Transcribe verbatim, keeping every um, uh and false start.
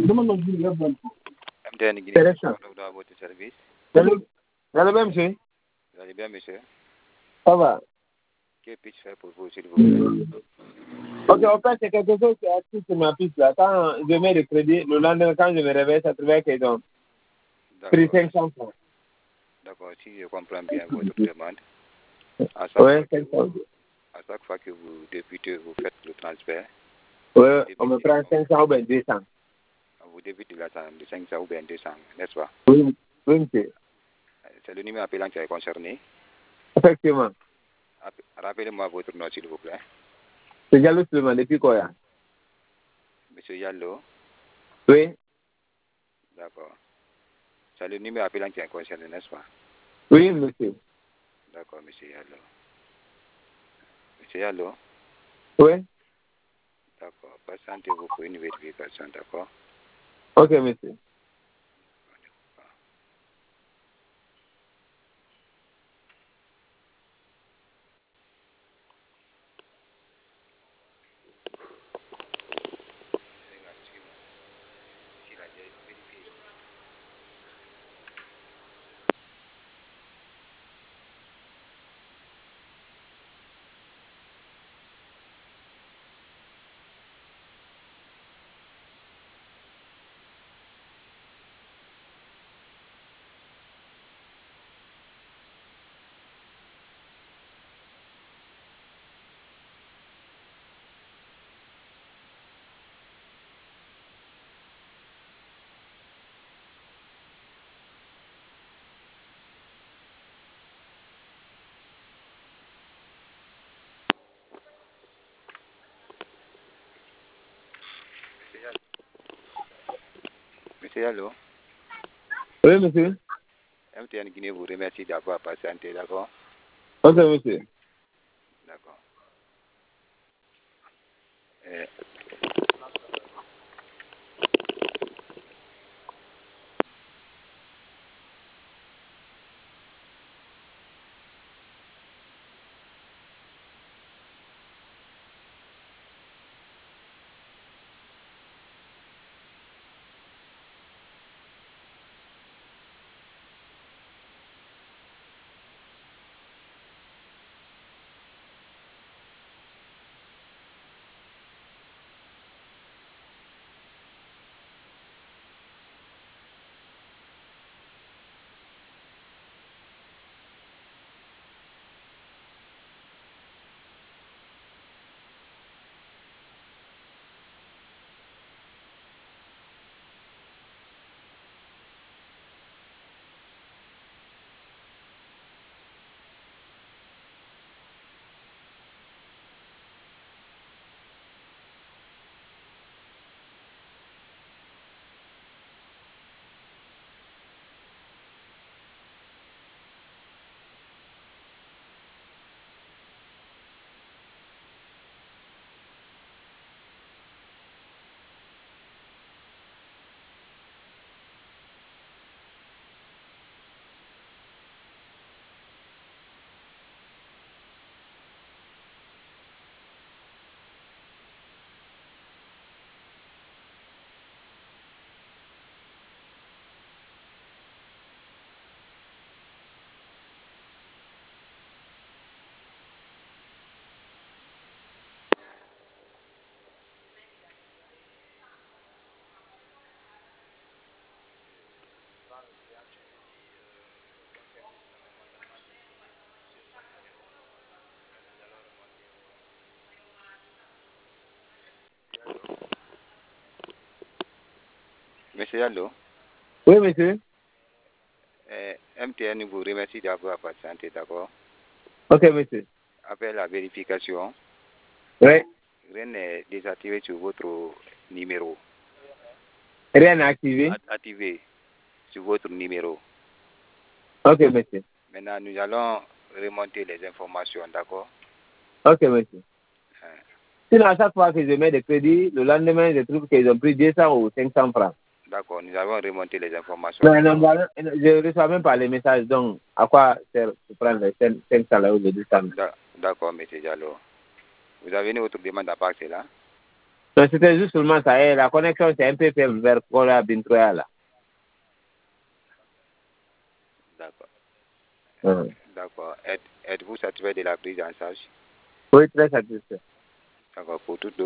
M T N Guinée, de votre service. Allô, monsieur. Vous allez bien, monsieur? Ça va. Que puis-je faire pour vous, s'il vous plaît? Ok, en fait, c'est quelque chose qui est actif sur ma piste là. Quand je mets le crédit, le lendemain, quand je me réveille, ça trouve qu'ils ont pris cinq cents francs. D'accord, si je comprends bien votre demande, à chaque, ouais, fois, que vous, à chaque fois que vous débutez, vous faites le transfert. Oui, on me prend cinq cents ou bien deux cents. Vous débutez la somme de cinq cents ou bien deux cents, n'est-ce pas? Oui, oui, monsieur. C'est le numéro appelant qui est concerné. Effectivement. Rappelez-moi votre nom, s'il vous plaît. C'est Diallo Suleiman, depuis Koya. Monsieur Yallo? Oui. D'accord. C'est le numéro appelant qui est concerné, n'est-ce pas? Oui, monsieur. D'accord, monsieur Yallo. Monsieur Yallo? Oui. D'accord. Patientez-vous pour une vérification, d'accord? Ok, monsieur. Monsieur Yallo? Oui, monsieur. M T N Guinée vous remercie d'avoir patienté, d'accord? Ok, monsieur. D'accord. Euh, Monsieur Yallo? Oui, monsieur. Euh, M T N vous remercie d'avoir patienté, d'accord? Ok, monsieur. Après la vérification, Oui. rien n'est désactivé sur votre numéro. Rien n'est activé? Activé sur votre numéro. Ok, monsieur. Maintenant, nous allons remonter les informations, d'accord? Ok, monsieur. Hein. Sinon, à chaque fois que je mets des crédits, le lendemain, je trouve qu'ils ont pris deux cents ou cinq cents francs. D'accord, nous avons remonté les informations. Non, non, non, je ne reçois même pas les messages, donc à quoi sert de prendre les cinq cents ou les deux cents? D'accord, monsieur Diallo. Vous avez une autre demande à part cela? Non, c'était juste seulement ça. Et la connexion, c'est un peu faible vers Kola Bintroya, là. D'accord. Hum. D'accord. Êtes- Êtes-vous satisfait de la prise en charge? Oui, très satisfait. D'accord. Pour toute